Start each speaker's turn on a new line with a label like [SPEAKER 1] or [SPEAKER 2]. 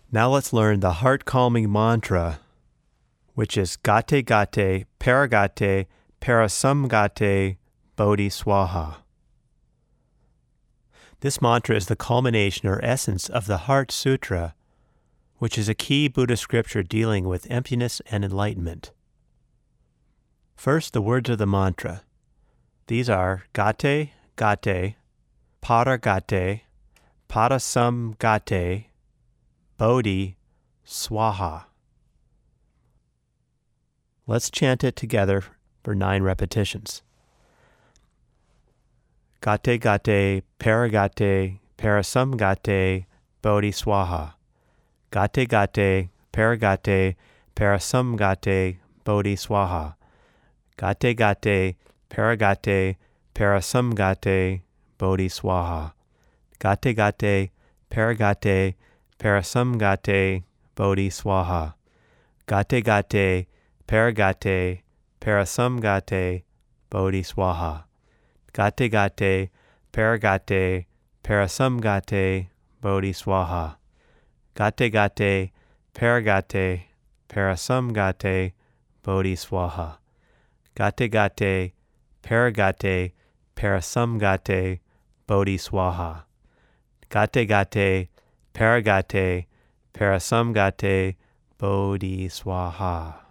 [SPEAKER 1] Now let's learn the heart-calming mantra, which is Gate Gate, Paragate, Parasamgate, Bodhi Swaha. This mantra is the culmination or essence of the Heart Sutra, which is a key Buddhist scripture dealing with emptiness and enlightenment. First, the words of the mantra. These are Gate Gate, Paragate, Parasamgate, Bodhi Swaha. Let's chant it together for 9 repetitions. Gate Gate, Paragate, Parasamgate, Bodhi Swaha. Gate Gate, Paragate, Parasamgate, Bodhi Swaha. Gate Gate, Paragate, Parasamgate, Bodhi Swaha. Gate Gate, Paragate, Parasamgate, Bodhi Swaha. Gate Gate, Paragate, Parasamgate, Bodhi Swaha. Gate Gate, Paragate, Parasamgate, Bodhi Swaha. Gate Gate, Paragate, Parasamgate, Bodhi Swaha. Gate Gate, Paragate, Parasamgate, Bodhi Swaha. Gate Gate, Paragate, Parasamgate, Bodhi Swaha.